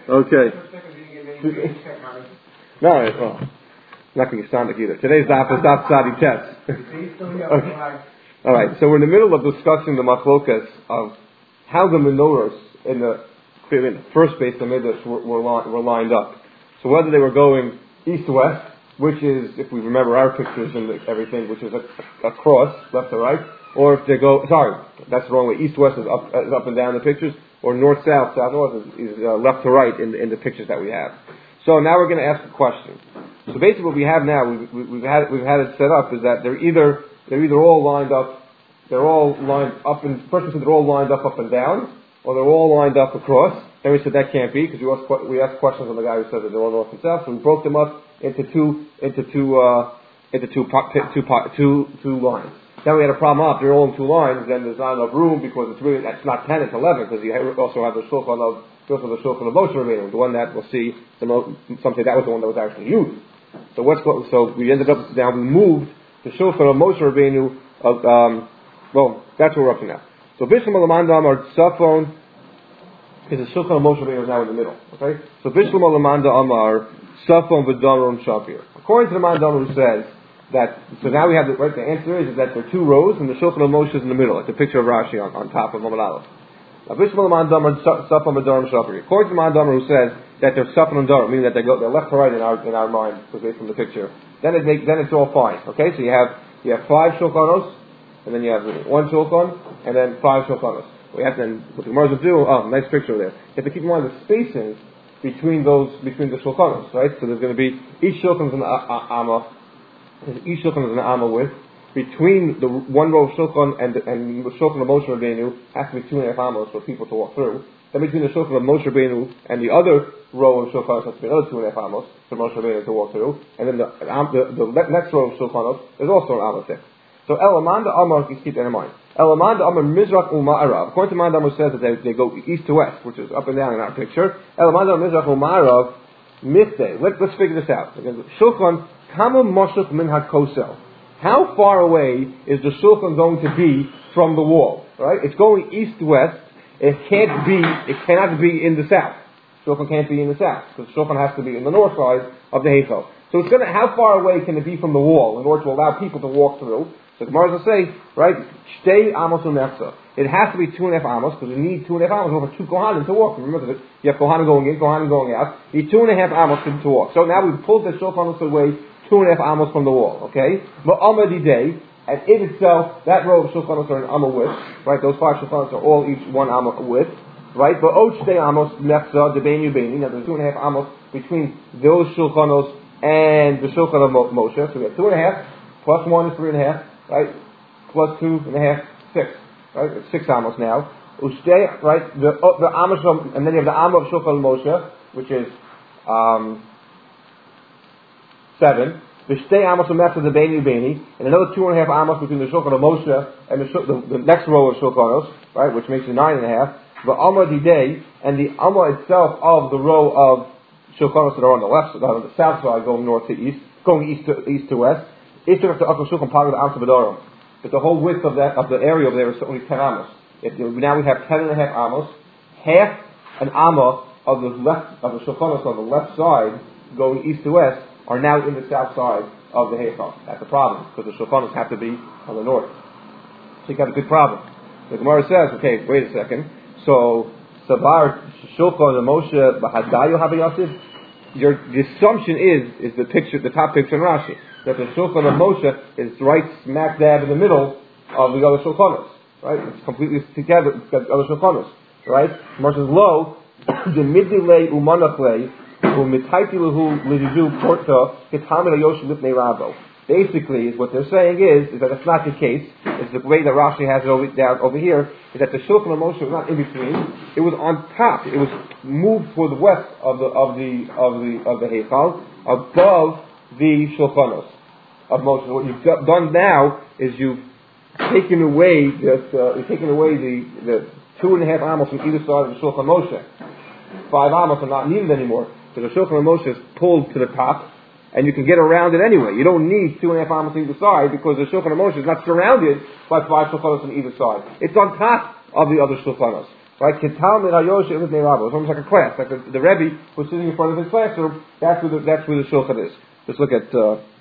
Okay. No, well, not going to be Sonic either. Today's daf is daf Tzadi Tes. Okay. All right, so we're in the middle of discussing the machlokas of how the menorahs in the first base of Midrash were lined up. So whether they were going east-west, which is, if we remember our pictures and everything, which is a cross, left to right, or if they go, that's the wrong way, east-west is up and down the pictures, or north-south, south-north is left to right in the pictures that we have. So now we're going to ask a question. So basically what we have now, we've had it set up, is that they're either all lined up, they're all lined up, and first we said they're all lined up and down, or they're all lined up across. Then we said that can't be, because we asked questions on the guy who said that they're all north and south, so we broke them up into two lines. Then we had a problem if they're all in two lines, then there's not enough room, because that's not 10, it's 11, because you also have the shulchan of Moshe Rabbeinu, the one that we'll see, something that was the one that was actually used. So we ended up, now we moved the shulchan of Moshe Rabbeinu that's what we're up to now. So Bishlam Alamandam or Safon is the shulchan of Moshe Rabbeinu is now in the middle. Okay? So Bishlam Alamanda Amar Safon V'Daron Shapir. According to the Mandam who says that, so now we have the answer is that there are two rows and the shulchan of Moshe is in the middle. It's a picture of Rashi on top of Mamad Aleph. Bishlam Alamandam or Safon V'Daron Shapir. According to the Mandam who says that they're Safon and Daron, meaning that they're left to right in our mind, based from the picture. Then it's all fine. Okay? So you have five shulchanos, and then you have one shulchan, and then five shulchanos. We have to, what the Gemara will do, nice picture there. You have to keep in mind the spacing between the shulchanos, right? So there's going to be, each shulchan is an amma width. Between the one row of shulchan and the shulchan of Moshe Rabbeinu has to be 2.5 amos for people to walk through. Then between the shulchan of Moshe Rabbeinu and the other row of shulchanos has to be another 2.5 amos for Moshe Rabbeinu to walk through. And then the next row of shulchanos is also an amma thick. So Elamanda Amar, keep that in mind. Elamanda Amar Mizrach Uma'arav. According to Mandam, says that they go east to west, which is up and down in our picture. Elamanda Amar Mizrach Uma'arav Mithdei. Let's figure this out. Shulchan Kama Moshuk Min HaKosel. How far away is the shulchan going to be from the wall? Right? It's going east to west. It cannot be in the south. Shulchan can't be in the south, because shulchan has to be in the north side of the Heichal. So how far away can it be from the wall in order to allow people to walk through? So the Gemara will say, right, Shtei amos u'mechza. It has to be 2.5 amos, because you need 2.5 amos over 2 kohanim to walk. Remember that you have kohanim going in, kohanim going out. You need 2.5 amos to walk. So now we've pulled the shulchan away 2.5 amos from the wall, okay? But amadi day, and in itself, that row of shulchanos are an amma width, right? Those 5 shulchanos are all each 1 amma width, right? But od shtei amos mechza debeinu beini. Now there's 2.5 amos between those shulchanos and the shulchan of Moshe. So we have 2.5 plus 1 is 3.5. Right, plus 2.5, 6. Right, it's 6 amos now. Ushtei, right, the amos from, and then you have the amma of Shulchan Moshe, which is 7. The shtei amos of Mechza the Beini, and another 2.5 amos between the Shulchan of Moshe and the next row of Shulchanos, right, which makes it 9.5. The amma didei, and the amma itself of the row of Shulchanos that are on the left, on the south side, going north to east, going east to west. But the whole width of the area over there is only 10 amos. Now we have 10.5 amos. Half an amma of the shulchanos on the left side, going east to west, are now in the south side of the Heichal. That's a problem, because the shulchanos have to be on the north. So you got a big problem. The Gemara says, okay, wait a second. So Savar Shulchan and Moshe Bahadayu Habayasiv. The assumption is the top picture in Rashi, that the shulchan of Moshe is right smack dab in the middle of the other shulchanos, right? It's completely together, it's got the other shulchanos, right? Moshe is low, the midley umanachle, umitaipi lehu lidizu porta, ketamid ayosh lipnei rabo. Basically, what they're saying is that it's not the case. It's the way that Rashi has it down over here, is that the shulchan of Moshe was not in between. It was on top. It was moved toward the west of the Heichal, above the shulchanos of Moshe. What you've done now is you've taken away the 2.5 amos from either side of the shulchan Moshe. 5 amos are not needed anymore. So the shulchan of Moshe is pulled to the top, and you can get around it anyway. You don't need 2.5 amos on either side, because the shulchan of Moshe is not surrounded by 5 shulchanos on either side. It's on top of the other shulchanos. Right? Kital Mirayosh Ibn Rabba. It's almost like a class, like the Rebbe who's sitting in front of his classroom. That's where the shulchan is. Let's look at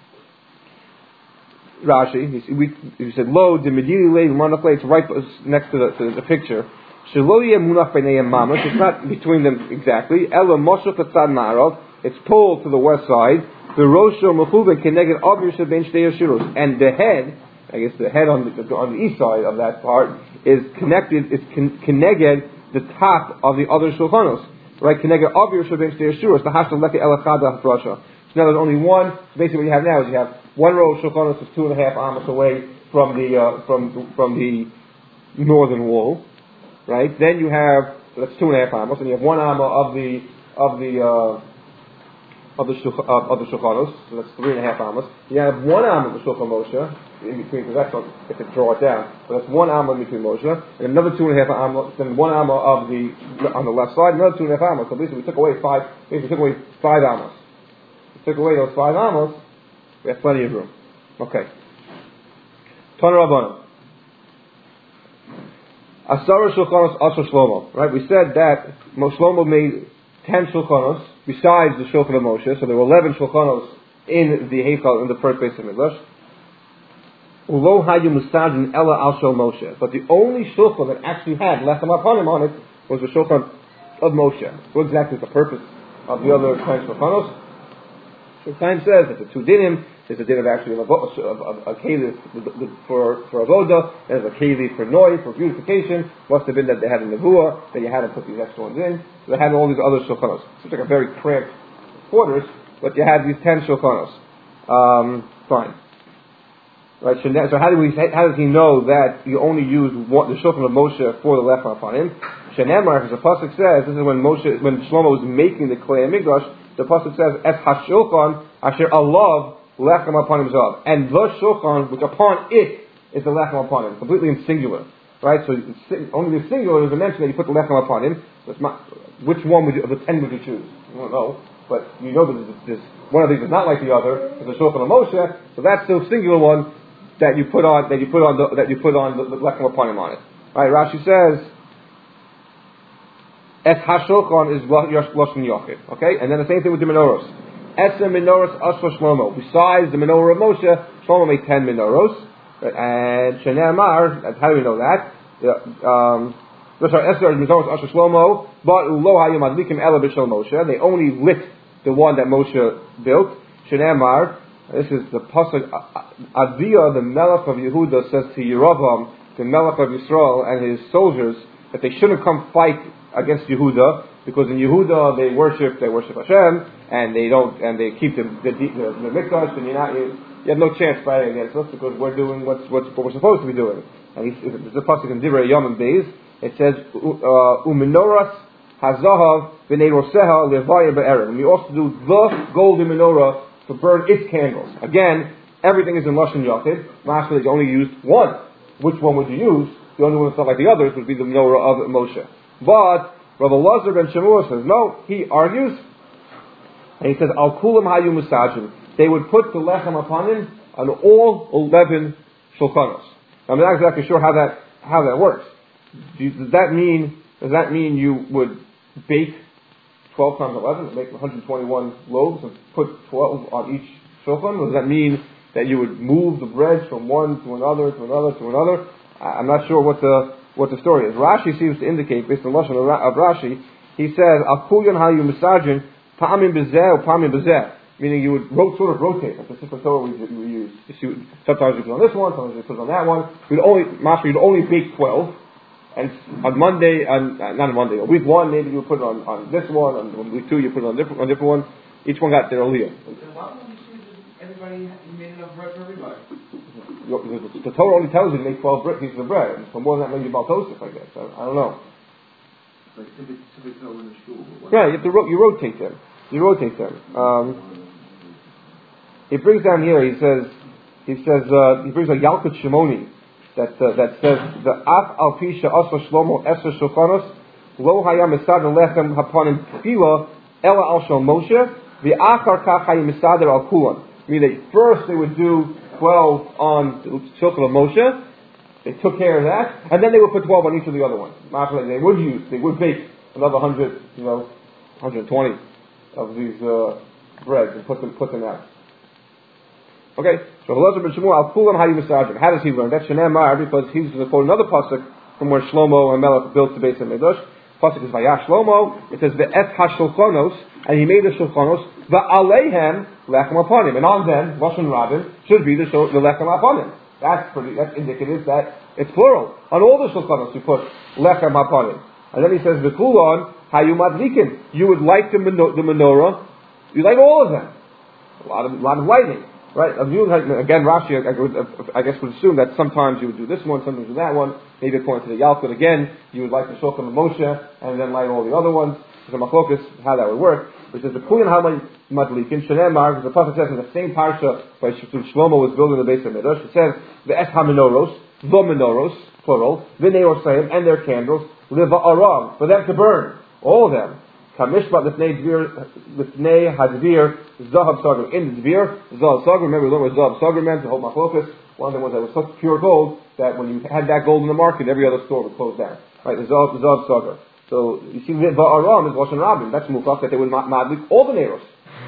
Rashi. He said, "Lo de medili le manachle." It's right next to the picture. Shelo yemunach b'nei mamash. It's not between them exactly. Ela moshe katzad ma'arav. It's pulled to the west side. The rosho mechuven keneged avir sheben shtei yeshiros. And the head, I guess the head on the east side of that part is connected. It's keneged the top of the other shulchanos. Right? Keneged avir sheben shtei yeshiros. The hashtal leke elachada hafrasha. So now there's only one. So basically, what you have now is you have one row of shulchanos is 2.5 amos away from the northern wall, right? Then you have that's 2.5 amos, and you have 1 amma of the shulchanos, so that's 3.5 amos. You have 1 amma of the shulchan Moshe in between, because that's not, if you draw it down, but that's 1 amma in between Moshe, and another 2.5 amma, then 1 amma of on the left side, another 2.5 amos. So basically, we took away 5 amos. We took away those 5 amos. We have plenty of room. Okay. Tana Rabbanan. Asara shulchanos asher Shlomo. Right? We said that Shlomo made 10 shulchanos besides the shulchan of Moshe. So there were 11 shulchanos in the Heichal, in the first base of Midrash. Ulo hayu musajin ella al shel Moshe. But the only shulchan that actually had lechem apanim on it was the shulchan of Moshe. What exactly is the purpose of the other 10 shulchanos? So time says that the 2 dinim, there's a din of actually a keli for avoda, there's a keli for noi, for beautification. Must have been that they had a nevuah, that you had to put these extra ones in. So they had all these other shulchanos. It's like a very cramped quarters, but you had these 10 shulchanos. Fine. Right. So how does he know that you only use the shulchan of Moshe for the lechem upon him? Shenemar, as the pasuk says, this is when Shlomo was making the klei hamikdash. The pasuk says, "Es hashulchan asher alav lechem upon himself," and the shulchan which upon it is the lechem upon him, completely in singular, right? So only the singular is a mention that you put the lechem upon him. Which one of the 10 would you choose? You don't know, but you know that this one of these is not like the other. It's the shulchan of Moshe, so that's the singular one that you put on the lechem upon him on it. Right? Rashi says, Es hashulchan is lashon yochid. Okay, and then the same thing with the menorahs. Es menorahs asher Shlomo. Besides the menorah of Moshe, Shlomo made 10 menorahs. And Shnei Amar, how do we know that? Esher menorahs asher Shlomo, but lo hayu madlikim ela b'shel Moshe. They only lit the one that Moshe built. Shnei Amar. This is the pasuk. Adiyah, the Melech of Yehuda, says to Yerovam, the Melech of Yisrael, and his soldiers, that they shouldn't come fight against Yehuda, because in Yehuda they worship Hashem, and they keep the mikdash, and you have no chance fighting against us because we're doing what we're supposed to be doing. And there's a pasuk in Divrei Yom and Beis. It says umenoras hazahav b'nei roseha levaya be'erev. And we also do the golden menorah to burn its candles. Again, everything is in lashon yachid. Lastly, they only used one. Which one would you use? The only one that's not like the others would be the menorah of Moshe. But Rabbi Elazar ben Shemua says no. He argues, and he says al kulam hayu musajim. They would put the lechem upon him on all 11 shulchanos. I'm not exactly sure how that works. Does that mean you would bake 12 times 11, make 121 loaves and put 12 on each shulchan? Or does that mean that you would move the bread from one to another to another to another? I'm not sure what the story is. Rashi seems to indicate, based on the lashon of Rashi, he says al kulyan hayu misajin pa'amim bezeh or pa'amim bezeh. Meaning you would sort of rotate, like the Sefer Torah we use. Sometimes you put on this one, sometimes you put on that one. You'd only bake 12, and on Monday, not on Monday, week 1 maybe you would put it on this one, and on week 2 you put it on a different one. Each one got their aliyah. Then why don't you see that everybody made enough bread for everybody? The Torah only tells you to make 12 pieces of bread. So more than that, maybe about Tosef, I guess. I don't know. Like typically in the shul. Right, you rotate them. He brings down here. He brings a Yalkut Shimoni that says the Af al Pisha Asra Shlomo Esra Shulchanos Lo Hayam Misader Lechem Hapanim Tefila Ela Al Shel Moshe VeAchar Kach Hayam Misader Al Kulan. Meaning first they would do 12 on the Shulchan of Moshe, They took care of that, and then they would put 12 on each of the other ones. They would bake another 100, 120 of these breads and put them out. Okay, so Elazar ben Shmuel al Kulam Hayu Misajim. How does he learn? That's Shnei Mar, because he's going to quote another pasuk from where Shlomo and Melech built the Beis Hamikdash. Pasuk is Vayash Shlomo. It says ve'et hashulchanos, and he made the shulchanos va'aleihem lechem aponim, and on them Lashon Rabin should be the lechem aponim. That's indicative that it's plural. On all the shulchanos you put lechem aponim, and then he says v'kulon hayu madlikin. You would like the menorah. You like all of them. A lot of lighting. Right, again, Rashi, I guess would assume that sometimes you would do this one, sometimes you do that one. Maybe according to the Yalkut, again, you would like the Shulchan of Moshe and then light all the other ones. There's a machlokas how that would work. Which is the Kuyan Hamay Madlikin Shnei Mar, because the Prophet says in the same parsha by Shlomo was building the Beis Hamikdash. It says the Es HaMenoros, the menorahs, plural, v'nei osayim, and their candles, liva aram, for them to burn, all of them. Kamishpat l'fnei hadvir zahav sagar, in the dvir zahav sagar. Remember, we learned what zahav sagar meant, the whole machlokas. One of them was that it was such pure gold that when you had that gold in the market, every other store would close down. Right, the zahav sagar. So you see, va'aram is Lashon Rabin. That's mufak, that they would madlik all the neiros.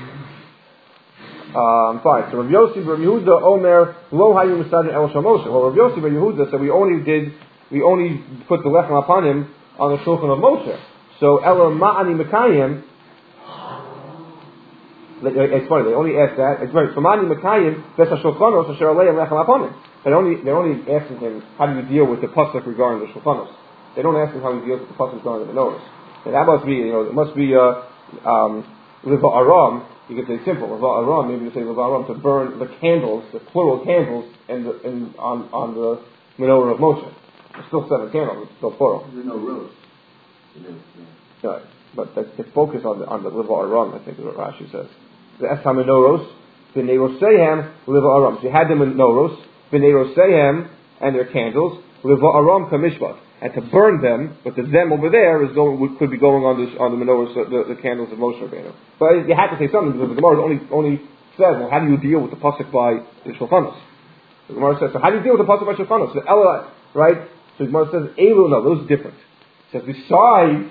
Fine. So Rav Yossi Rav Yehuda Omer lo hayu misadin el shamosha. Well, Rav Yossi Rav Yehuda said we only put the lechem upon him on the shulchan of Moshe. So ela ma'ani mekayim. It's funny. They only asked that. It's very. So ma'ani mekayim v'esa shulchanos asher aleim lechem upon him. They're only asking him how do you deal with the pasuk regarding the shulchanos. They don't ask him how he deals with the pasuk regarding the menorahs. And that must be, it must be liva aram. You could say simple liva aram. Maybe you say liva aram to burn the candles, the plural candles, on the menorah of Moshe. There's still 7 candles. It's still plural. There's no rose. Right, but the focus on the liva aram, I think, is what Rashi says. The es hamenoros, v'nei rosehem liva aram. So you had the menorahs, v'nei rosehem, and their candles, liva aram kamishpat. And to burn them, but the them over there could be going on the menorahs, the candles of Moshe Rabbeinu. But you had to say something because the Gemara only says, well, how do you deal with the pasuk by the shulchanos? The Gemara says, so how do you deal with the pasuk by shulchanos? The Ela, right? So the Gemara says, Elu, no, those are different. It says besides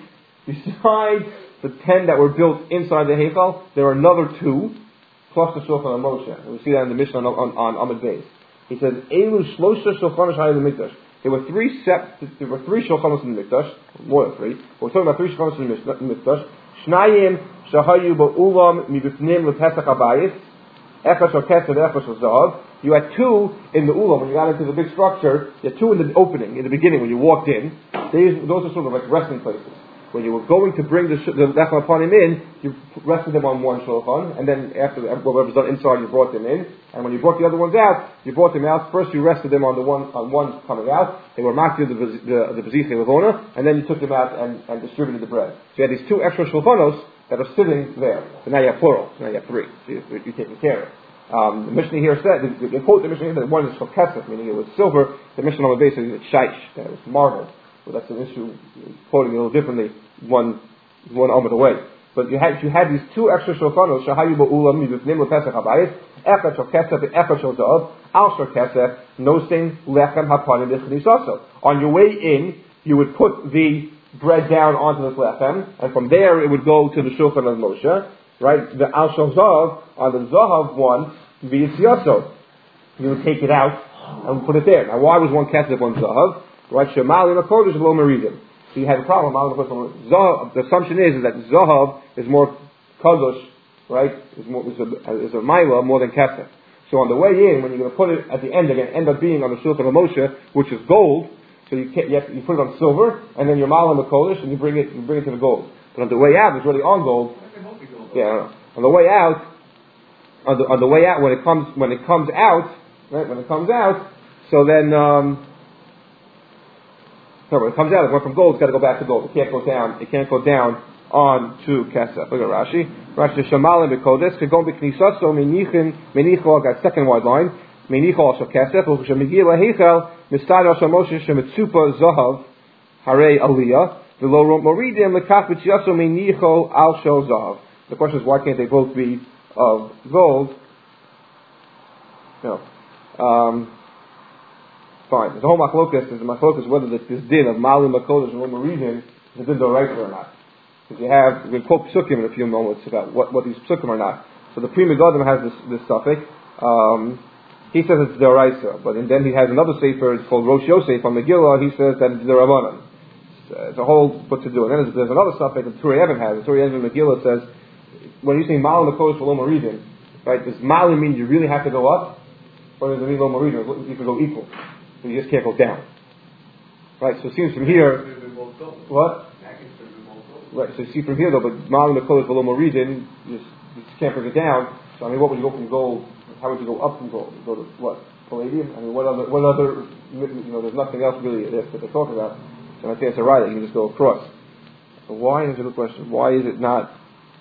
the 10 that were built inside the Heichal, there are another 2 plus the shulchan of Moshe. And we see that in the Mishnah on Amud Beis. He says, Elu shlosha shulchanos hayim mikdash. There were 3 shulchanos in the Mikdash, more than 3. But we're talking about 3 shulchanos in the Mikdash. Shnayim shahayu ba'ulam mibifnim lepesach habayis. Echad shel kesed, echad shel zahav. You had 2 in the ulam when you got into the big structure. You had 2 in the opening, in the beginning when you walked in. Those are sort of like resting places. When you were going to bring the lechem upon him in, you rested them on one shulchan, and then after whatever was done inside, you brought them in. And when you brought the other ones out, you brought them out. First, you rested them on one coming out. They were marked the beziche levona, and then you took them out and distributed the bread. So you had these 2 extra shulchanos that are sitting there. So now you have plural. So now you have 3. So you're taking care of. The Mishnah here said, they quote the Mishnah here that one is chokesef, meaning it was silver. The Mishnah on the base says it's shaish, that it was marble. So that's an issue, quoting it a little differently, one over away. But you had these 2 extra shulchanos, shahayu ba'ulam, mibifnim lepesach habayis, echad shel kesef, and echad shel zahav, al shel kesef, nosein lechem hapanim b'chnisaso. On your way in, you would put the bread down onto the lechem, and from there it would go to the shulchan of Moshe, right? The al shel zahav, on the zahav one, v'yitziaso. You would take it out and put it there. Now why was one kesef, one zahav? Right, Shemali Makodesh Lo Meridim. So you had a problem. The assumption is that Zahav is more Kadosh, right? Is a Maila more than Kesef. So on the way in, when you're going to put it at the end, they're going to end up being on the Shulchan of Moshe, which is gold. So you put it on silver, and then you're Mala Makodesh, and you bring it to the gold. But on the way out, it's really on gold. Yeah. On the way out, on the way out, when it comes out, right? When it comes out, so then. No, when it comes out, it went from gold, it's got to go back to gold. It can't go down on to kesef. Look at Rashi. Rashi shemalim b'kodesh kegon b'knisaso menicho. Got second wide line. Menicho also kesef. U'shemigil laheichel mistad al shemoshe shemitzupa zahav harei aliyah v'lo moridim lekach b'tziaso menicho al shel zahav. The question is, why can't they both be of gold? No. Fine. There's a whole machlokas. There's a machlokas whether this din of malim makodesh and reading is a din d'oraisa or not. Because we'll quote psukim in a few moments about what these psukim are not. So the Pri Megadim has this suffix. He says it's d'oraisa, but then he has another sefer. It's called Rosh Yosef on Megillah. He says that it's d'Rabbanan. It's a whole what to do. And then there's another suffix that Turei Even has. The Turei Even Megillah says when you say malim makodesh v'lo reading, right? Does malim mean you really have to go up, or does it mean lo reading? You can go equal. So you just can't go down. Right, so it seems from here... What? Right, so you see from here though, but Malim Mekodesh V'lo Moridin, you just can't bring it down. So I mean, what would you go from gold? How would you go up from gold? You go to what? Palladium? I mean, what other, there's nothing else really that they're talking about. So I think it's a right that you can just go across. So why, is a good question, why is it not...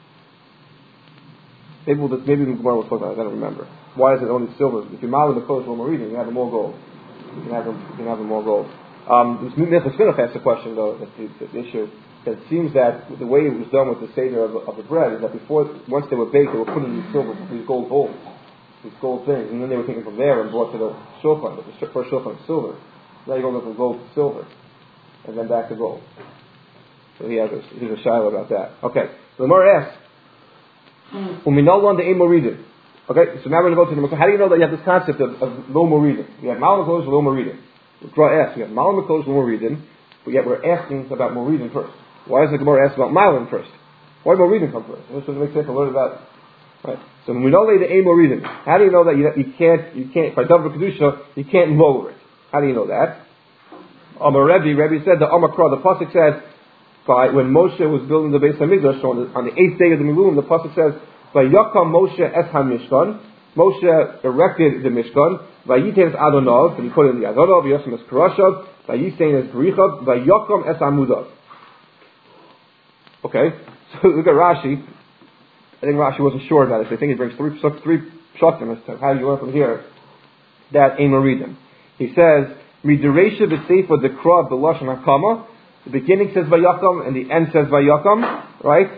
Maybe the Gemara will talk about it, I don't remember. Why is it only silver? If you're Malim Mekodesh V'lo Moridin, you have more gold. You can have them more gold. This Minchas Chinuch asked the question though, the issue, that it seems that the way it was done with the seder of the bread is that once they were baked, they were put in these gold bowls, these gold things, and then they were taken from there and brought to the shulchan, but the first shulchan is silver. Now you go from gold to silver, and then back to gold. So he's a shiloh about that. Okay, so the Gemara asks, Uminolon the Emoridin. Okay, so now we're going to go to the Makos. How do you know that you have this concept of lo moridin? You have Malam Makodesh, lo moridin. The Gemara asks, you have Malam Makodesh, lo moridin, but yet we're asking about moridin first. Why does the Gemara ask about Malam first? Why did moridin come first? This doesn't make sense to learn about. Right. So when we know the a moridin, how do you know that you can't by double kedusha you can't lower it? How do you know that? Rebbe said the Amakra, the pasuk says when Moshe was building the Beis Hamikdash on the 8th day of the Miluim, the pasuk says. Vayakam Moshe es ha-mishkan. Moshe erected the Mishkan. Vayiten es Adonov, and he put it in the Adonov. Vayosem es Karashav. Vayisein es Berichav. Vayakam es Amudav. Okay, so look at Rashi. I think Rashi wasn't sure about it. So I think he brings three pshatim as to how you learn from here that ain't Meridim. He says Midiresha v'Seifa dekra b'lashon hakama. The beginning says Vayakam and the end says Vayakam, right?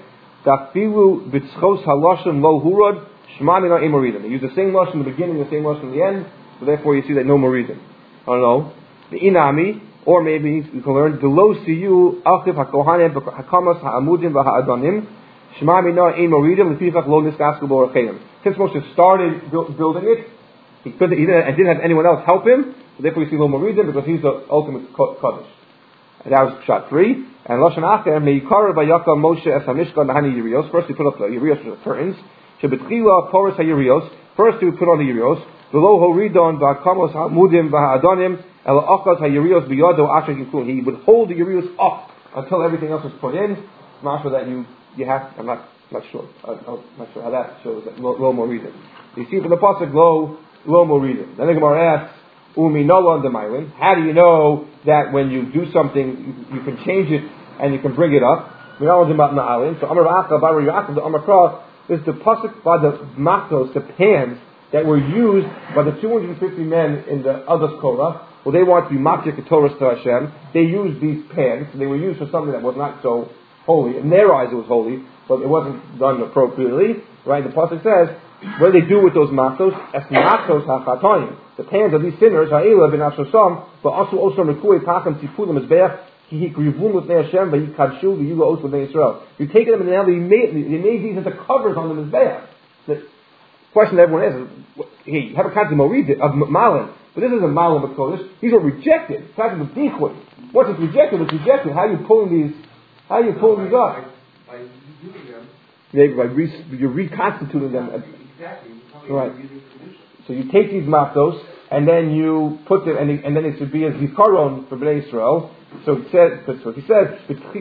Dafilu b'tzchos halashon lo hurad shma mina emoridim. They use the same lashon in the beginning, the same lashon in the end, so therefore you see that no moridim. I don't know. The inami, or maybe you can learn the lo siyu alchiv hakohanim hakamas haamudim v'haadanim shma mina emoridim l'tichach lo niskasku b'orachayim. Since Moshe started building it, he didn't have anyone else help him, so therefore you see lo moridim because he's the ultimate kaddish. And that was shot 3. And Lashon Acher, Meikara Vayakam Moshe Es HaMishkan Nahani Yirios. First he put up the Yirios, the curtains. Shebetchila Porus HaYirios. First he would put on the Yirios. V'lo Horidon V'akamos HaMudim V'ha'adonim Ela Achaz HaYirios B'yado Asher Kinkun. He would hold the Yirios up until everything else was put in. Not sure that you have, I'm not sure. I'm not sure how that shows that lo moridin. You see from the pasuk lo moridin. Then the Gemara asks, Umi nolan demailin. How do you know that when you do something, you can change it and you can bring it up? So Amar Acha, Bar Yaakov, the Amar Kra, is the pasuk by the maknos, the pans that were used by the 250 men in the other Korah. Well, they wanted to be makzik Torah to Hashem. They used these pans. They were used for something that was not so holy. In their eyes, it was holy, but it wasn't done appropriately. Right? The pasuk says, what do they do with those maknos? Es maknos hachatoim. The pans of these sinners, ha'ila ben ashosam, but also rekui pacham tipulim ezbeach, ki hikrivun with Hashem, v'yikadshu v'yuga os with Israel. You take them and now they made these into covers on the mizbeach. The question that everyone asks is, hey, you have a concept of malin, but this isn't malin b'kodesh. These are rejected. It's not the decoy. Once it's rejected, it's rejected. How are you pulling these up? By using them. Yeah, you're reconstituting them. Exactly. Right. So you take these matos and then you put them, and then it should be a zikaron for Bnei Israel. So it said, he said,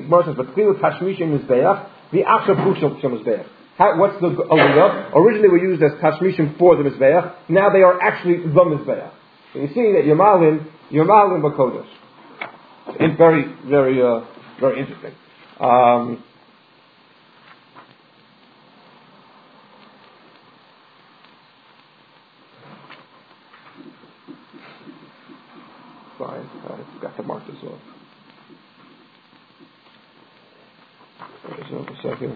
what's the aliyah? Originally were used as tashmishim for the mizbeach. Now they are actually the mizbeach. So you see that Yamalin b'kodesh. It's very, very, very interesting. Fine. I forgot to mark this off. A second.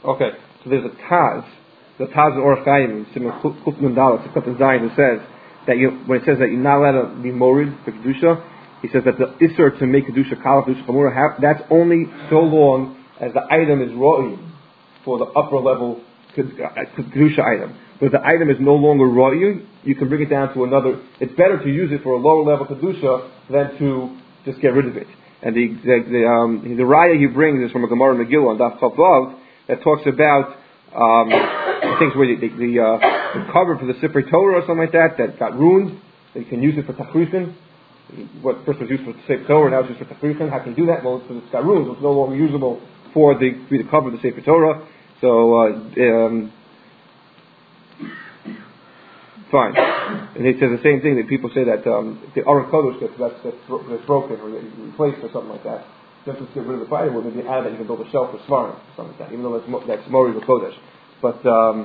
Okay, so there's a Taz, the Taz in Orach Chaim, Simon Kuf Nun Dalet, Sifkat Zayin, that says that when it says that you're not allowed to be morid for kedusha, he says that the isser to make kedusha kalaf kedusha chamura, that's only so long as the item is roi for the upper level kedusha item. But if the item is no longer roi, you can bring it down to another. It's better to use it for a lower level kedusha than to just get rid of it. And the raya he brings is from a Gemara Megillah on Daf Chav Vav that talks about things where the cover for the Sefer Torah or something like that got ruined. That you can use it for tachrichin. What first was used for the Sefer Torah, now it's used for tachrichin. How can you do that? Well, because it's got ruined, so it's no longer usable for the cover of the Sefer Torah. So fine. And he says the same thing that people say that the Aron Kodesh gets broken or replaced or something like that. Just to get rid of the firewood, maybe out of that you can build a shelf for Svarim or something like that, even though that's Mori the Kodesh. But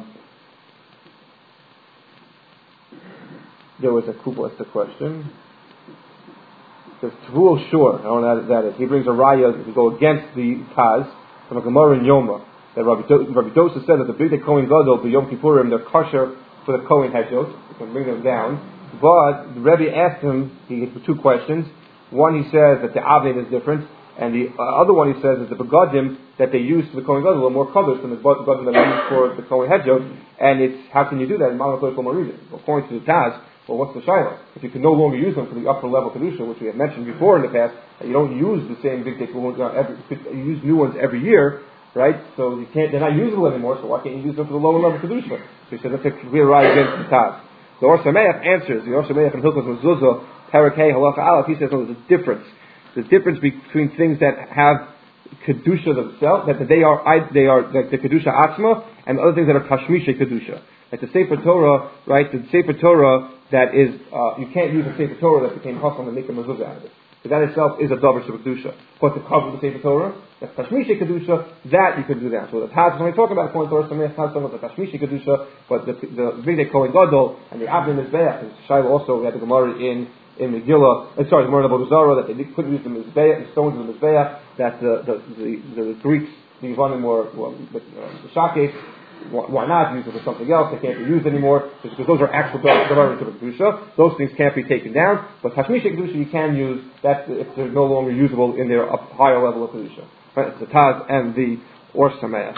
there was a Kubbalista question. There's Tvul Shur, I don't know what that is. He brings a raya to go against the Taz from a Gemara in Yoma. That Rabbi Dosa said that the Big Kohen Gadol, the Yom Kippurim, they're kosher for the Kohen Hedjot. You can bring them down. But the Rebbe asked him, he had two questions. One, he says that the Avnei is different. And the other one he says is the begadim that they use for the Kohen Gadol are more colors than the begadim that they use for the Kohen Hedjot. And it's, how can you do that in Malachot Maridin? According to the Taz, well, what's the shayla? If you can no longer use them for the upper level kedusha, which we have mentioned before in the past, that you don't use the same big ones you use new ones every year, right? So you can't, they're not usable anymore. So why can't you use them for the lower level kedusha? So he said that's a clear right against the Taz. The Or Sameach answers. The Or Sameach in Hilchos Mezuzah Parakei Halacha Aleph. He says no, there's a difference. The difference between things that have kedusha themselves, that they are like the kedusha atzma, and other things that are tashmisha kedusha. Like the Sefer Torah, right? The Sefer Torah that is, you can't use the Sefer Torah that became chasam and make a mezuzah out of it. Because that itself is a davar of kedusha. But the cover of the Sefer Torah, that's tashmisha kedusha, that you can do that. So the Taz, when we talk about Kohen Torah Sameach, not so much the tashmisha kedusha, but the Bigdei Kohen Gadol and the Avnei Mizbeach, and Shaila also, we had the Gemara in Megillah, the Gemara in Avodah Zarah, that they couldn't use the Mizbeach, the stones of the Mizbeach, that the Greeks, the Yevanim were the Shakes. Why not use it for something else? They can't be used anymore because those are actual davarim of kedusha. Those things can't be taken down. But tashmisha kedusha you can use. That's if they're no longer usable in their higher level of kedusha. Right? It's the Taz and the Or Sameach.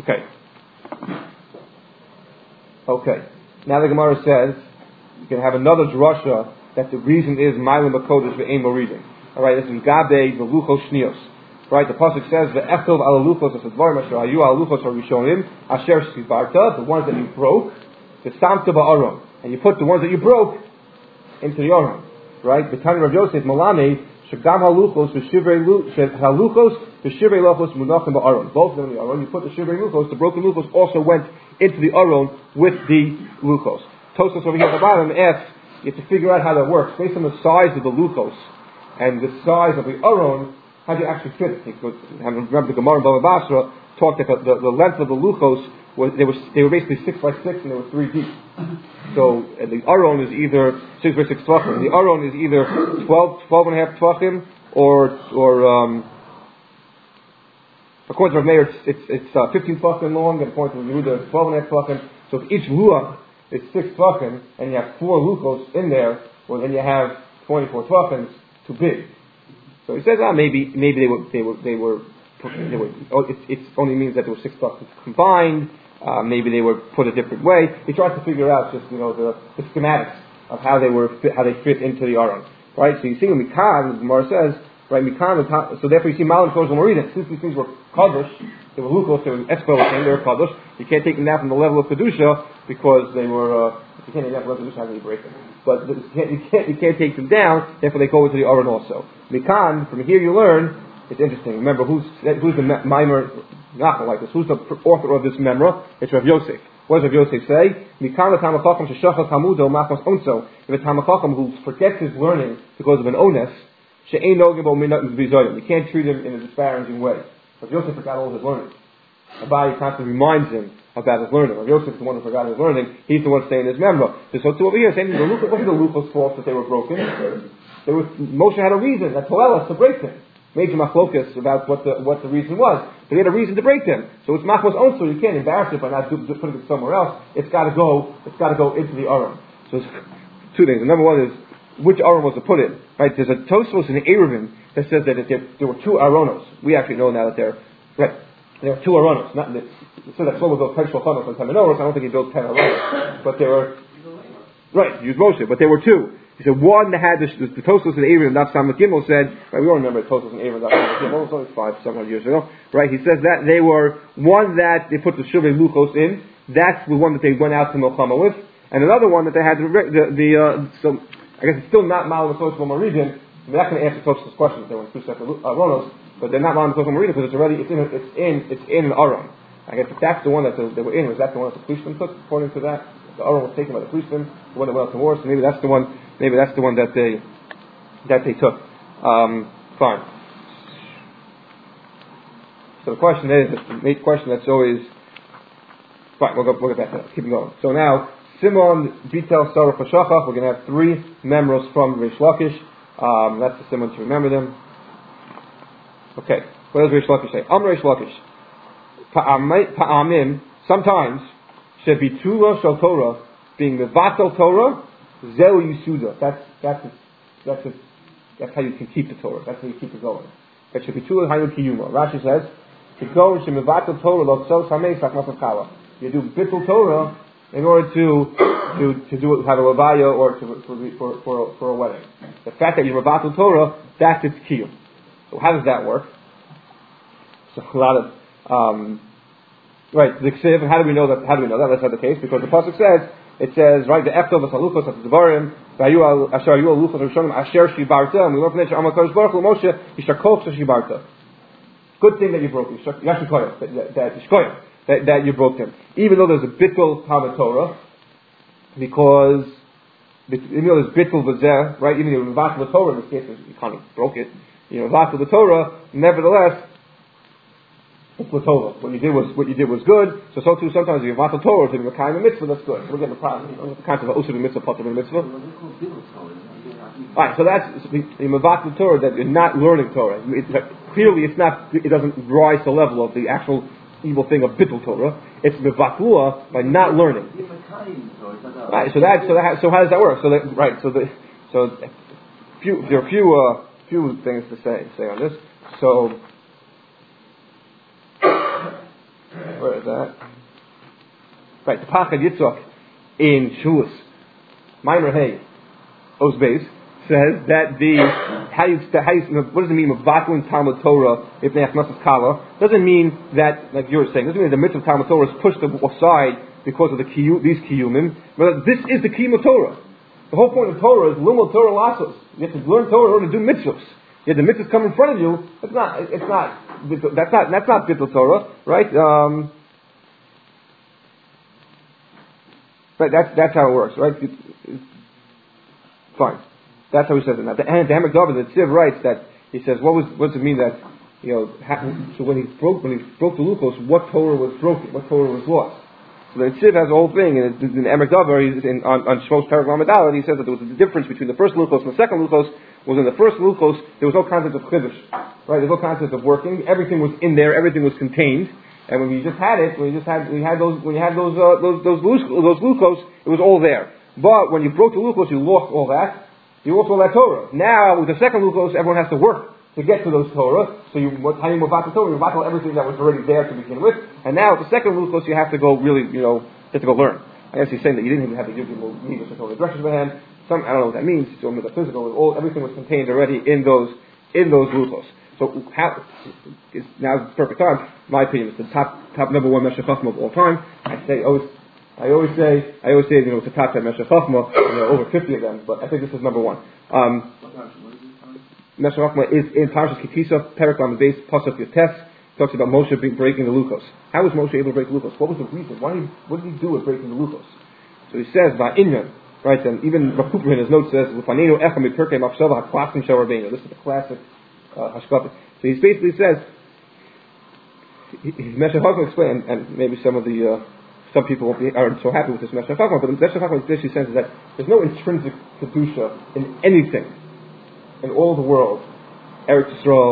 Okay. Now the Gemara says you can have another drasha that the reason is Mailim Hakodesh ve'ein moridin. All right. This is Gabe the Luchos Shnios. Right, the pasuk says the Echov al luchos as advarim asher ayu al luchos harishonim asher sivarta, the ones that you broke, the samta ba'aron, and you put the ones that you broke into the aron. Right, the Tanya Rav Yosef Malami shagam haluchos v'shivrei haluchos v'shivrei luchos munachim ba'aron. Both of them in the aron. You put the shivrei luchos, the broken luchos also went into the aron with the luchos. Tosfos over here at the bottom asks you have to figure out how that works based on the size of the luchos and the size of the aron. How do you actually fit it? Because remember the Gemara in Bava Basra talked about the length of the luchos they were basically 6 by 6 and they were 3 deep. So the aron is either 6 by 6 tvachim. The aron is either 12 and a half tvachim or according to Rav Meir it's 15 tvachim long, and according to Yehuda it's 12 and a half tvachim. So if each luach is 6 tvachim and you have 4 luchos in there, well then you have 24 tvachim. Too big. So he says, maybe they were. It only means that there were 6 buckets combined. Maybe they were put a different way. He tries to figure out just the schematics of how they fit into the aron. Right. So you see, when Mikan, the Gemara says, right, Mikan. So therefore, you see Malam Kodesh Moridin. Since these things were kadosh, they were lukos, they were espelosim, they were kadosh. You can't take them down from the level of kedusha because they were. You can't take them down from the level of kedusha. How can you break them? But you can't take them down. Therefore, they go into the aron also. Mikan, from here you learn. It's interesting. Remember, who's the mimer? Not like this. Who's the author of this memra? It's Rav Yosef. What does Rav Yosef say? Mikan l'tamachacham sheshachas hamudo machos onso. If a tamachacham who forgets his learning because of an ones, she'ein nogim bo minat v'zoyim. You can't treat him in a disparaging way. Rav Yosef forgot all his learning. Abaye constantly reminds him about his learning. Rav Yosef is the one who forgot his learning. He's the one saying his memra. So over here, saying it wasn't the luchos' fault that they were broken. Moshe had a reason. That's Halelas to break them. Major machlokas about what the reason was. So he had a reason to break them. So it's machmas own, so you can't embarrass it by not putting it somewhere else. It's got to go into the aron. So it's two things. Number one is which aron was to put in. Right? There's a Tosfos in the Eruvin that says that there were two aronos. We actually know now that there are two aronos. Not that so that Shlomo built 10 shulchanos on 10 menorahs. I don't think he built 10 aronos, but there were used Moshe, but there were two. He said one that had the Tosfos and Eruvin, and Daf Samach Gimel said, right, we all remember Tosfos and Eruvin, Daf Samach Gimel, it was only 500 years ago, right? He says that they were one that they put the Shuvei Luchos in. That's the one that they went out to Milchama with, and another one that they had so I guess it's still not Mal Tosfos Moridian. We're not going to answer Tosfos' questions. They were two separate aronos, but they're not Mal Tosfos Moridian because it's in an aron. I guess if that's the one that they were in, was that the one that the policeman took? According to that, the aron was taken by the policeman, the one that went out to war. So maybe that's the one. Maybe that's the one that they took. Fine. So the question is, the main question that's always fine. We'll get back to that. Keep going. So now Simon Bitel Sarah Pashachach. We're going to have three members from Reish Lakish. That's the Simon to remember them. Okay. What does Reish Lakish say? Reish Lakish. Pa'amim, sometimes, shebitula shel Torah, being mevatel Torah, zeu yisuda. That's how you can keep the Torah. That's how you keep it going. That shebitula hayu kiyuma. Rashi says, "Tikol shemevatel Torah lo tzos hameisach masakala." You do bittul Torah in order to have a levaya or for a wedding. The fact that you mevatel Torah, that's its kiyum. So how does that work? So a lot of right, the Ksiv, how do we know that? That's not the case, because the pasuk says, right, the Eftov v'Saluchos of the Devarim, v'ayu asher yu aluchos rishonim asher shibarta, and we learn from Nesher Amal Kodesh Baruch Hu Moshe yishar kol shibarta. Good thing that you broke that you broke them, even though there's a bittul Talmud Torah, because even though there's bittul v'zeh, right, even though you're the Torah, in this case you kind of broke it, the Torah, nevertheless. It's Torah. What you did was good. So too sometimes you have Torah to be Mekayim mitzvah. That's good. We'll get the concept of Usur mitzvah, Potter mitzvah. Alright, so that's the Mevatel Torah that you're not learning Torah. Clearly, it doesn't rise to the level of the actual evil thing of Bittul Torah. It's Mevatlua by not learning. Right. So how does that work? There are a few things to say on this. So. Where is that? Right, the Pachad Yitzchak in Shuas Maimer Hay Osbeis says that what does it mean Mevatlin Talmud Torah if they have Masas Kala? Doesn't mean that, like you were saying, doesn't mean the mitzvah of Talmud Torah is pushed aside because of these kiyumim, but this is the kiyum of Torah. The whole point of Torah is Lumot Torah Lasos. You have to learn Torah in order to do mitzvahs. Yet the mitzvahs come in front of you. That's not Bittul Torah, right? Right. That's how it works, right? Fine. That's how he says it. Now, the Hamak David, the Tziv writes that he says, what does it mean that so when he broke the Luchos, what Torah was broken? What Torah was lost? So the Tziv has the whole thing, and in Hamak David, on Shmos Perek Lamed Aleph, he says that there was a difference between the first Luchos and the second Luchos. Was in the first Luchos, there was no concept of chiddush, right? There's no concept of working. Everything was in there. Everything was contained. And when we had those Luchos, it was all there. But when you broke the Luchos, you lost all that. You lost all that Torah. Now with the second Luchos, everyone has to work to get to those Torah. So how you move out the Torah? You move out everything that was already there to begin with. And now with the second Luchos, you have to go really, you have to go learn. I guess he's saying that you didn't even have to give people needles to Torah directions by hand. I don't know what that means. It's all metaphysical. Everything was contained already in those Luchos. So now it's perfect time. My opinion, it's the top number one Meshech Chochmah of all time. I always say it's the top 10 Meshech Chochmah. Over 50 of them, but I think this is number one. Meshech Chochmah is in Parshas Kitisa, Perek on the base, Pasuk Yotes. Talks about Moshe breaking the Luchos. How was Moshe able to break the Luchos? What was the reason? What did he do with breaking the Luchos? So he says, Va'inyan. Right, and even Rav Cooper in his notes says, this is the classic Hashkafa. So he basically says, Meshech Chochmah explained, and maybe some people aren't so happy with this Meshech Chochmah, but the Meshech Chochmah basically says that there's no intrinsic kedusha in anything in all the world, Eretz Yisrael,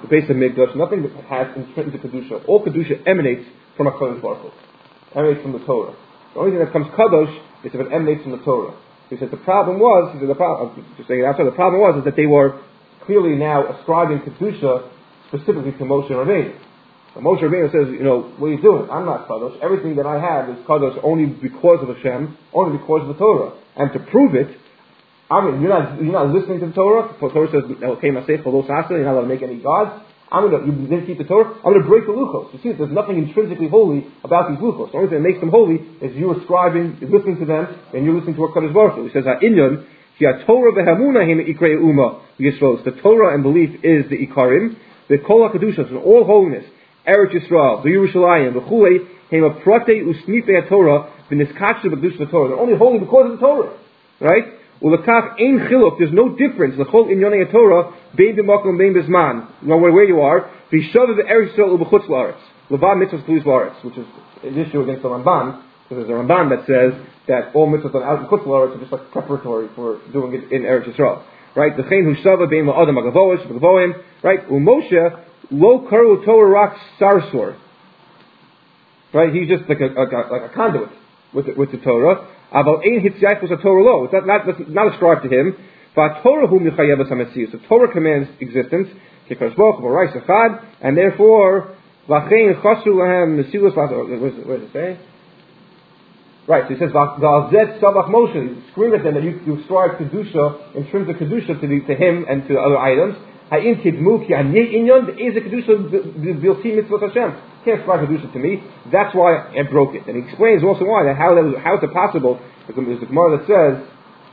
the base of Mikdash, nothing that has intrinsic Kedusha. All Kedusha emanates from a Kodesh Baruch Hu. Emanates from the Torah. The only thing that comes Kadosh is if it emanates from the Torah. He said the problem was, is that they were clearly now ascribing Kedusha specifically to Moshe Rabbeinu. So Moshe Rabbeinu says, what are you doing? I'm not Kadosh. Everything that I have is Kadosh only because of Hashem, only because of the Torah. And to prove it, you're not listening to the Torah. The Torah says, okay, Masech, you're not allowed to make any gods. You didn't keep the Torah. I'm going to break the luchos. You see, there's nothing intrinsically holy about these luchos. The only thing that makes them holy is you ascribing, you're listening to them, and you're listening to what Kadosh Baruch Hu. He says, Ha'inyan, ki Torah v'hamuna him ikrei uma Yisrael. The Torah and belief is the ikarim. The kol hakadushas, and all holiness, Eretz Yisrael, the Yerushalayim, the Chulei, him a prate usnife Torah, v'niskach b'kedush the Torah. They're only holy because of the Torah, right? Ulakach ein chiluk. There's no difference. L'chol inyonei Torah bein b'makom bein b'zman. Where you are, v'shava v'Eretz Yisrael u'b'chutz la'aretz. L'vad mitzvahs t'lus la'aretz, which is an issue against the Ramban, because there's a Ramban that says that all mitzvahs done out in chutz la'aretz are just like preparatory for doing it in Eretz Yisrael. Right? The chen hushava bein la'adam agavoish b'gavoim. Right? U'Moshe lo karu Torah rak sarsor. Right? He's just like a conduit with the Torah. About ein hitziachos a Torah lo. It's not ascribed to him. Torah hu michayevas hametzius. The Torah commands existence. And therefore, v'chein chasu lahem mesilus. Where does it say? Right. So he says v'alzet sabach Moshe. He screamed at them that you ascribe kedusha, intrinsic kedusha to him and to other items. Ha'in kidmu ki anei inyon be'ezek kedusha v'ilti mitzvot Hashem. Can't ascribe kedusha to me. That's why I broke it. And he explains also why that how is it possible? There's a Gemara that says,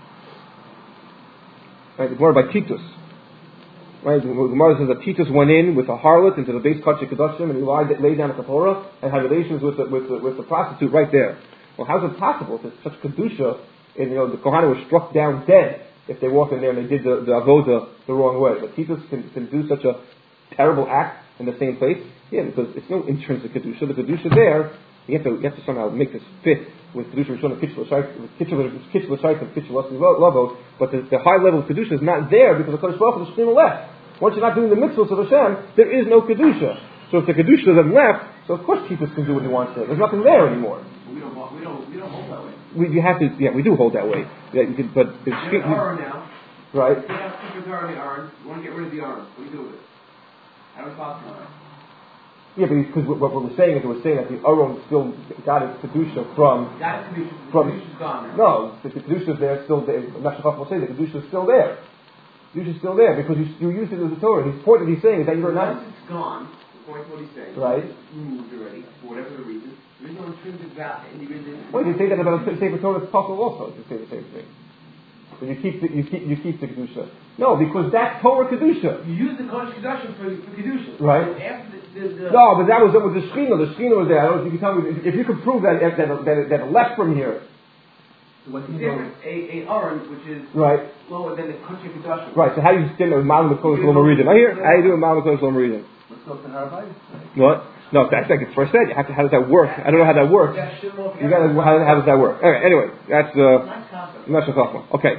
right, the Gemara by Titus. Right, the Gemara says that Titus went in with a harlot into the base Kachik Kedoshim, and he laid down a kapora and had relations with the prostitute right there. Well, how is it possible that such kedusha, and the Kohanim were struck down dead if they walked in there and they did the avoda the wrong way? But Titus can do such a terrible act in the same place? Yeah, because it's no intrinsic kedusha. The kedusha there, you have to somehow make this fit with kedusha rishon and kitchel l'shayt and kitchel lavot. But the high level of kedusha is not there because the Kodesh Baruch Hu is still left. Once you're not doing the mitzvahs of Hashem, there is no kedusha. So if the kedusha is left, so of course Titus can do what he wants there. There's nothing there anymore. We don't hold that way. We do hold that way. Yeah, but you have an aron now. Right. You have to put the aron in the aron. You want to get rid of the aron. What do you do with it? How is it possible? Yeah, but because what we're saying is we're saying that the aron still got its kedusha from. Got its kedusha. The kedusha's gone now. No, the kedusha is there still. Nashachaf will say the kedusha is still there. Kedusha is still there because you used it as a Torah. His point that he's saying is that you're not. Once it's gone, the point of what he's saying. Right. Removed already for whatever the reason. There is no intrinsic value. Well, you say that about the Sefer Torah possible also. You say the same thing. So you keep the kedusha. No, because that's Torah kedusha. You use the Kodesh Kedusha for kedusha. Right. So after no, but that was with the Shechina. The Shechina was there. I don't know if you can tell me if you can prove that it left from here. So what's the difference? A aron, which is right lower than the Kodesh Kedusha. Right. So how do you stand there with Malam Kodesh Lomar region? I hear. How do you do with Malam Kodesh Lomar region? Let's go to Harabai. What? No, that's like it's first said. You have to. How does that work? I don't know how that works. You got. How does that work? Okay. Anyway, that's not so. Okay.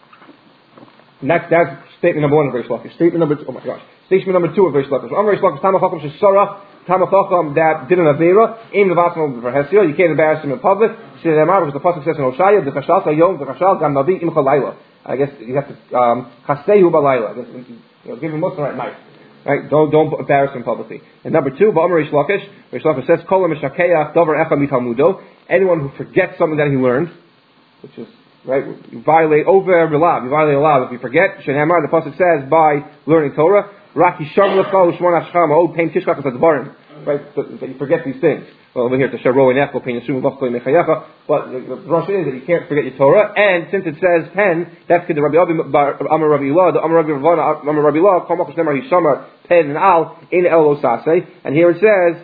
Next, that's statement number 1 of Reish Lakish. Statement number 2. Oh my gosh. Statement number 2 of Reish Lakish. Reish Lakish. Tamachacham shesara. Tamachacham that did an avera. Aim levatzim for Hesio. You can't embarrass him in public. Say the Amar, because the pasuk says in Hoshaya, the Chashal Sayom, the Chashal Gam Navi Im Chalayla. I guess you have to Chasehu Balayla. Give him Muslim at night. Right? Don't embarrass him publicly. And number 2, Ba'amar Reish Lakish. Reish Lakish says, Kol Mishakeach Davar Echa Mitalmudo. Anyone who forgets something that he learned, which is right, you violate over Relav. You violate a law if you forget. Shenamar, the pasuk says by learning Torah, Raki Sham Lechal Ushmon Ashcham O Pain Tishkach Tzadvarim. Right, so you forget these things. Well, over here to Sharo and Echel Pain Yisum Vachkol Mechayacha. But the Rosh is that you can't forget your Torah. And since it says pen, that's good. The Rabbi Amar Rabbi Ilah, the Amar Rabbi Ravana, Amar Rabbi Ilah, Kol Machos Nemar Hishamar Pen and Al in El Osase. And here it says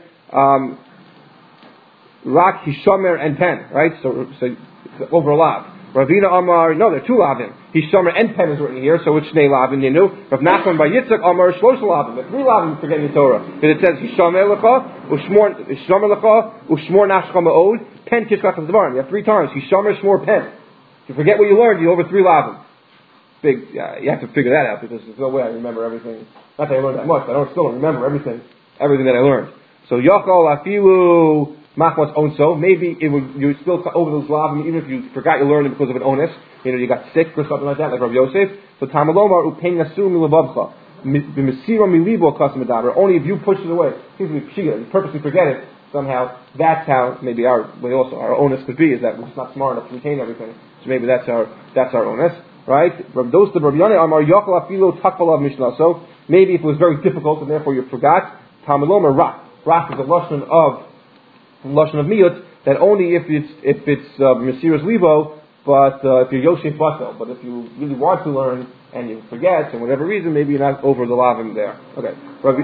Rak Hishamer and Pen. Right, so over a lav. Ravina Amar, no, there are 2 lavim. Hishamer and Pen is written here, so it's Shnei lavim, you know. Rav Nachman by Yitzchak Amar, Shlosh lavim. There are 3 lavim forgetting the Torah. Because it says Hishamer lecha, Ushmor Nashcha Ma'od, Pen Tishkach Zvarim. You have 3 times. Hishamer, Shmor, Pen. If you forget what you learned, you over 3 lavim. you have to figure that out because there's no way I remember everything. Not that I learned that much, but I still don't remember everything that I learned. So Yachol Afilu Machmas Onso, maybe you still over those lavim even if you forgot you learned it because of an onus. You got sick or something like that, like Rav Yosef. So Tamalomar Upein Nasu Milababcha. B'Mesira Milibo Kasim Adaber. Only if you push it away. Seems to be pshiga. You purposely forget it. Somehow, that's how maybe our onus could be, is that we're just not smart enough to retain everything. So maybe that's our onus, right? Those the Rabbi Yonah Amar Yochel Afilo Takbalav Mishnah. So maybe if it was very difficult and therefore you forgot, Tamalomar Rak. Rak is a lashon of miyut, that only if it's Mesiras Libo, but if you're Yosef Batel. But if you really want to learn and you forget, and whatever reason, maybe you're not over the lavim there. Okay.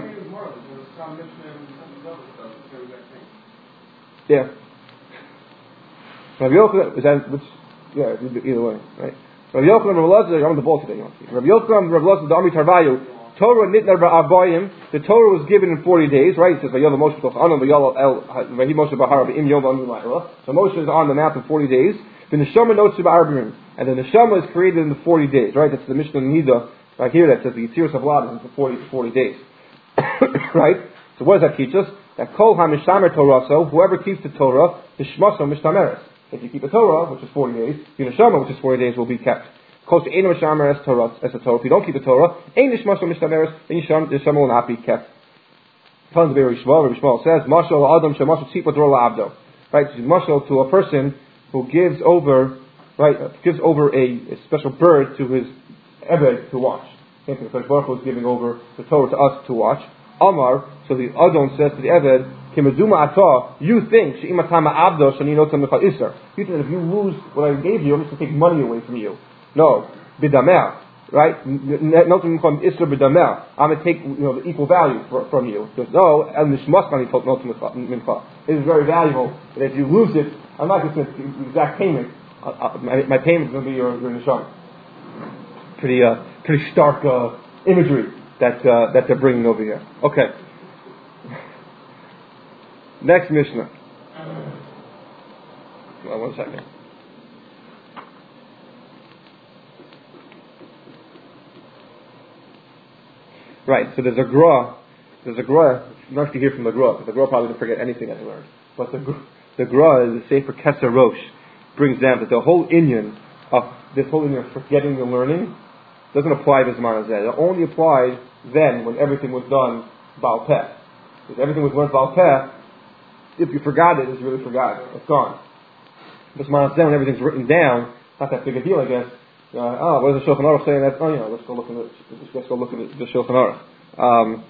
Yeah. Rabbi Yochanan, is that which? Yeah, either way, right? Rabbi Yochanan, Rabbi Lazar, I'm on the ball today. Rabbi Yochanan, Rabbi Lazar, the Ami Tarvayu, Torah nitnar ba'abayim. The Torah was given in 40 days, right? It says Vayol Moshe Tochanon, Vayol El Vahi Moshe Bahar V'Im Yom V'Amilayla. So Moshe is on the mountain 40 days. The neshama notes ba'arbim, and the neshama is created in the 40 days, right? That's the Mishnah Nida right here that says the Yitziras of Vlad is in 40 days, right? So what does that teach us? That Kol HaMishamer Torah, so whoever keeps the Torah, Hishmaso Mishtameres. If you keep the Torah, which is 40 days, the Neshama, which is 40 days, will be kept. Kol She'ein Mishamer as Torah, as a Torah. If you don't keep the Torah, Ein Hishmaso Mishtameres, then the Neshama will not be kept. Tons of Rabbi Shmuel says, Mashal Adam Shemashal Tzipot Rola Abdo. Right, it's Mashal to a person who gives over a special bird to his Ebed to watch. The Baruch Hu is giving over the Torah to us to watch. Amar, so the Adon says to the Eved, Kimeduma Atah, you think She'imatama Abdo Shaninotam Michal Isser. You think that if you lose what I gave you, I'm just going to take money away from you. No. Bidamel. Right? Notam Michal Isser Bidamel. I'm going to take the equal value from you. Because no, El Nishmasmani Notam Michal. It is very valuable, but if you lose it, I'm not going to get the exact payment. My payment is going to be your nisham. Pretty stark imagery that they're bringing over here. Okay. Next Mishnah. Well, 1 second. Right. So there's a Gra. Not to hear from the Gra, because the Gra probably didn't forget anything that he learned. But the Gra is the Sefer Keser Rosh, brings down that the whole inyan of forgetting the learning doesn't apply to Zman Hazeh. It only applied then when everything was done Baal Peh. If everything was learned Baal Peh, if you forgot it, it's really forgotten. It's gone. But Zman Hazeh, when everything's written down, not that big a deal, I guess. What is the Shulchan Aruch saying? That let's go look at the Shulchan Aruch.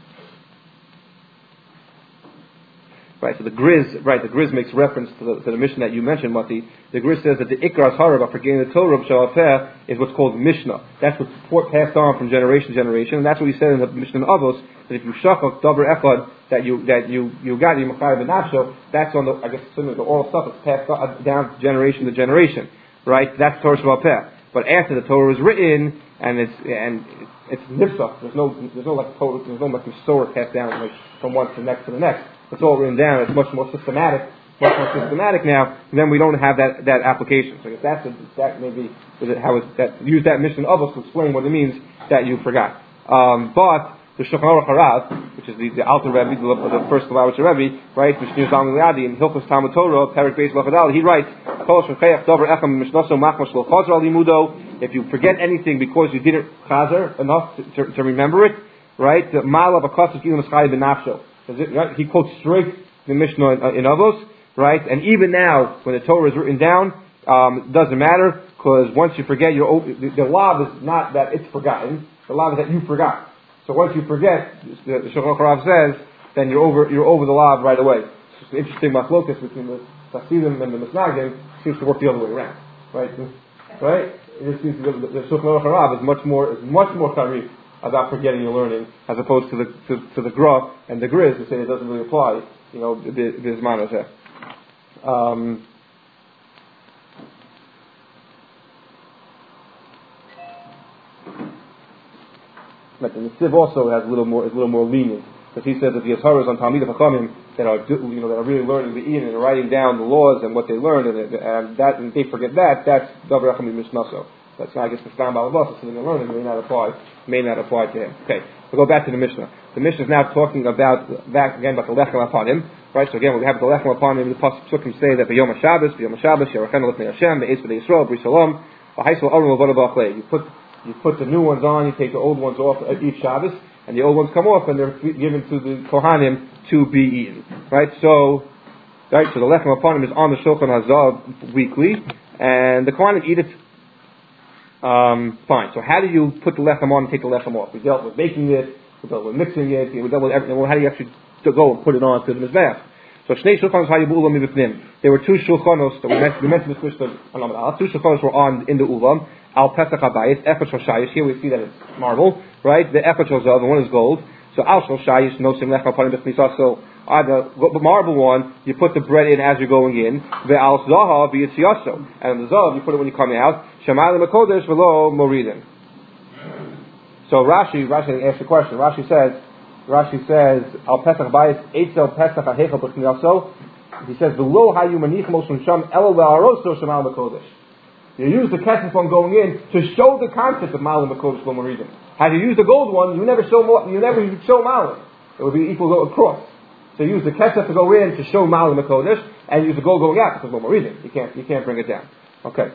Right, so the Griz makes reference to the Mishnah that you mentioned, Mati. The Griz says that the Ikras Hara about forgetting the Torah of Shalafeh is what's called Mishnah. That's what's passed on from generation to generation, and that's what he said in the Mishnah Avos, that if you shachok davar echad that you got Yimachai Benafsho, that's on similar to all stuff that's passed down generation to generation. Right? That's Torah Shalafeh. But after the Torah is written and it's nifsach, there's no like Torah, there's no like Torah passed down like from one to the next. It's all written down. It's much more systematic now. And then we don't have that application. So if that maybe use that mission of us to explain what it means that you forgot. But the Shulchan Aruch Harav, which is the Alter Rebbe, the first Lubavitcher Rebbe, right? Mishnah Zalman Liadi in Hilchos Talmud Torah, Perek Beis Lachadal, he writes, if you forget anything because you didn't chazer enough to remember it, right? He quotes straight the Mishnah in Avos, right? And even now, when the Torah is written down, it doesn't matter, because once you forget, the law is not that it's forgotten, the law is that you forgot. So once you forget, the Shulchan Aruch says, then you're over the law right away. It's an interesting machlokas between the Hasidim and the Misnagim. Seems to work the other way around, right? Right? It just seems to the Shulchan Aruch is much more tarif about forgetting your learning, as opposed to the Gra and the Griz, who say it doesn't really apply. The Zman Hazeh. But the Siv also has a little more lenient, because he says that the Asharas on Talmid Chachamim that are really learning the Iyun and writing down the laws and what they learned, and they forget that's Davar Echad Mishnaso. That's not, I guess, the Stam Balabas, so the learning may not apply to him. Okay, we'll go back to the Mishnah. The Mishnah is now talking about the lechem upon him, right? So again, we have the lechem upon him. The Pasukim say that B'Yom HaShabbos, Yerachenu L'fnei Hashem, Be'ez B'nei Yisrael, B'ri Shalom, V'Haisel Aron L'Voda B'Achlei. You put the new ones on, you take the old ones off at each Shabbos, and the old ones come off, and they're given to the Kohanim to be eaten, right? So the lechem upon him is on the Shulchan Hazav weekly, and the Kohanim eat it. Fine. So how do you put the lechem on and take the lechem off? We dealt with making it, we dealt with mixing it, we dealt with everything. Well, how do you actually go and put it on to the mizbeach? So Shnei Shulchanos Hayibul Mivipnim. There were two Shulchanos that we mentioned this Mishnah. Two Shulchanos were on in the Ulam. Al Pesach Habayis, Echad Shoshayis. Here we see that it's marble, right? The Echad Shozav, and one is gold. So Al Shoshayis, no sim lechem upon him. So the marble one, you put the bread in as you're going in. The Al Zahav Yitziyaso, and the Zahav you put it when you come out. Shamayim Makodesh V'lo Moridim. So Rashi asks the question. Rashi says, Al Pesach Bayis Eitzel Pesach Ahechel B'Chniyaso. He says, V'lo Hayu Manichem Oshun Sham Elo V'Aroso Shamayim Makodesh. You use the kesef on going in to show the concept of Malim Makodesh V'lo Moridim. Had you used the gold one, you never show Malim. It would be equal to a cross. So use the kesef to go in to show Malim Makodesh, and use the gold going out because V'lo Moridim. You can't bring it down. Okay.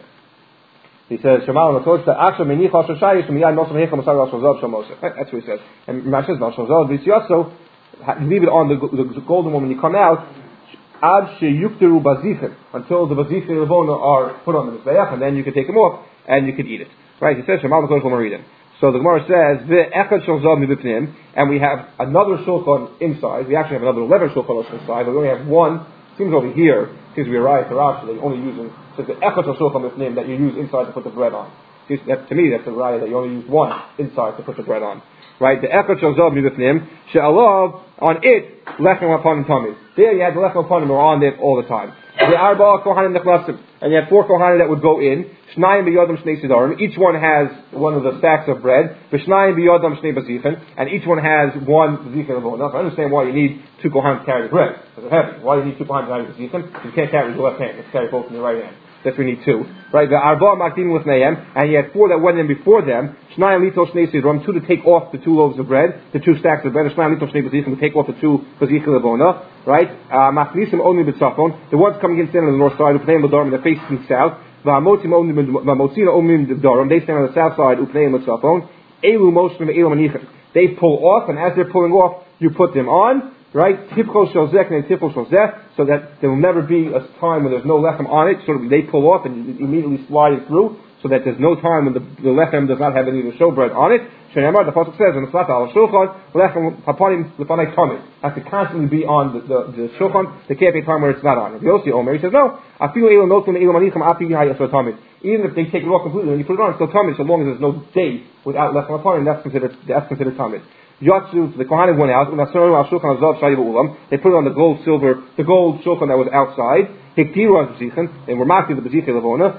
He says, Shemal Makodesh, Aksha Menich Hashashayis, Miyad Nosam Hecham Masar Rashozov Shomosef. That's what he says. And Rashi says, Rashozov V'Tziyaso, leave it on the golden one when you come out, Ad Sheyukteru Bazichem, until the Bazichem and Levona are put on the Mizbeach, and then you can take them off, and you can eat it. Right? He says, Shemal Makodesh L'Maridim. So the Gemara says, V'Echad Shozov Mibipnim, and we have another shulchan inside. We actually have another 11 shulchanos inside, but we only have one. Seems over here, seems to be a riot to Rashi, that you're only using, so the echad shulchan mifnim that you use inside to put the bread on. To me, that's a riot that you only use one inside to put the bread on. Right? The echad shulchan mifnim, she'alav, on it, lechem upon tamid. There you had the lechem upon him, or on it all the time. The arba kohanim nechlasim, and you had 4 kohanim that would go in. Shnayim b'yodam shnei sidarim. Each one has one of the stacks of bread. V'shnayim b'yodam shnei bazichen, and each one has one bazichen of oil. Now, I understand why you need 2 kohanim to carry the bread. Because it's heavy. Why do you need 2 kohanim to carry the bazichen? You can't carry with the left hand. You have to carry both in your right hand. That's we need 2. Right? The arba makdim with nayim, and you had 4 that went in before them. Shnayim lito shnei sidarim, 2 to take off the 2 loaves of bread, the 2 stacks of bread. Shnayim lito shnei bazichen to take off the 2 bazichen of ona. Right? Machnisim only b'tzafon. The ones coming in stand on the north side, upneim l'darim, they're facing south. V'amotzim only b'darim, they stand on the south side, upneim l'tzafon. Elu moshlim elu manichem. They pull off, and as they're pulling off, you put them on. Right? Tifcho shozek and tifcho shozek, so that there will never be a time when there's no lechem on it. So they pull off and you immediately slide it through, so that there's no time when the lechem does not have any of the showbread on it. Shneimar, the pasuk says, "And Slata al shulchan lechem hapanim lefanei tamid." Has to constantly be on the shulchan. There can't be a time where it's not on. If Yossi Omer, he says, "No, afilu elu notum elu manichem afi hayasor tamid." Even if they take it off completely, when you put it on, it's still tamid. So long as there's no day without lechem hapanim, that's considered tamid. Yatsu, the Kohanim went out, they put it on the gold shulchan that was outside. They were marking the Bazicha Levona.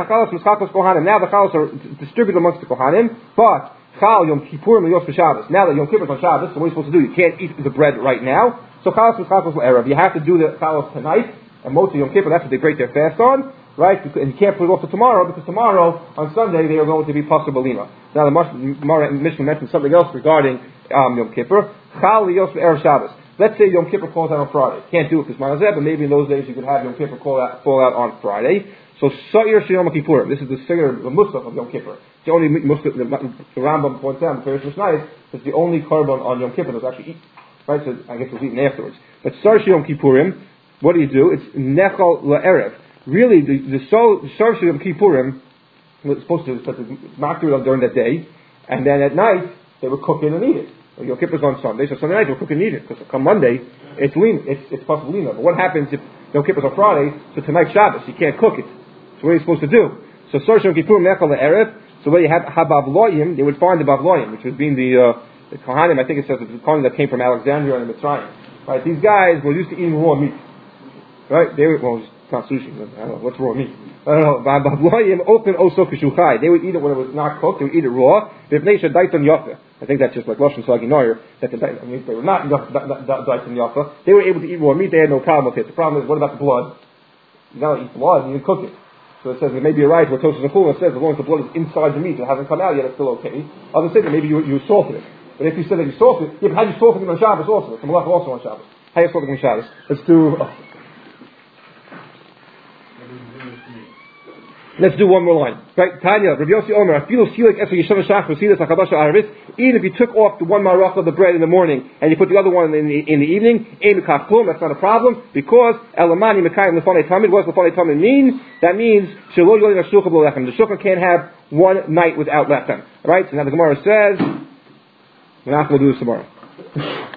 Now the chalos are distributed amongst the Kohanim, but Chal Yom Kippurim Yos Shabbos. Now that Yom Kippur is on Shabbos, so what are you supposed to do? You can't eat the bread right now. So chalos Mischakos Erev. You have to do the chalos tonight, and most of Yom Kippur, that's what they break their fast on. Right? And you can't put it off to tomorrow, because tomorrow, on Sunday, they are going to be Pasuk Balima. Now the Mishnah mentioned something else regarding Yom Kippur. Chal Yos Erev Shabbos. Let's say Yom Kippur falls out on Friday. Can't do it because Manazeh, but maybe in those days you could have Yom Kippur fall out on Friday. So Sa'ir Sheyom Kippurim. This is the Sa'ir, the Musaf of Yom Kippur. It's the only Musaf, the Rambam points out, the Parish Mishnah, it's the only korban on Yom Kippur that's actually eaten. Right? So I guess it was eaten afterwards. But Sa'ir Sheyom Kippurim, what do? It's Nechal La'erev. Really, the Sa'ir Sheyom Kippurim was supposed to mark it during that day, and then at night they would cook it and eat it. Yom Kippur's on Sunday, so Sunday night we'll cook and eat it, because come Monday, it's possible lina. But what happens if Yom Kippur's on Friday, so tonight's Shabbos, you can't cook it. So what are you supposed to do? So Sar Shem Kippur Nechal Erev, so where you have Habavloyim, they would find the Bavloyim, which would be the Kohanim, I think it says the Kohanim that came from Alexandria and Mitzrayim. Right, these guys were used to eating raw meat. Right, it's not sushi, I don't know, what's raw meat? I don't know, Bavloyim open Oso Kishuchai. They would eat it when it was not cooked, they would eat it raw. I think that's just like Lashon Sagi Noyer, that they were not Daitan Yafa. They were able to eat raw meat, they had no problem with it. The problem is, what about the blood? You gotta eat blood, you can cook it. So it says it may be right where Tosfos and Chulin says as long as the blood is inside the meat, it hasn't come out yet, it's still okay. Others say that maybe you salted it. But if you said that you salted it, yeah, but how do you salt it on Shabbos also? It's a malacha also on Shabbos. How do you salt it on Shabbos? Let's do one more line. Right, Tanya, Rabbi Yossi Omer, Afilu Silik Eser Yishon Shach V'Silas HaKadasha Aravis. Even if you took off the one marach of the bread in the morning and you put the other one in the evening, Eimikach Klum, that's not a problem, because Elamani Mekayim Lefanei Tamid. What does Lefanei Tamid mean? That means Shelo Yolin HaShulchan B'Lo Lechem. The shulchan can't have one night without lechem. Alright, so now the Gemara says, we'll do this tomorrow.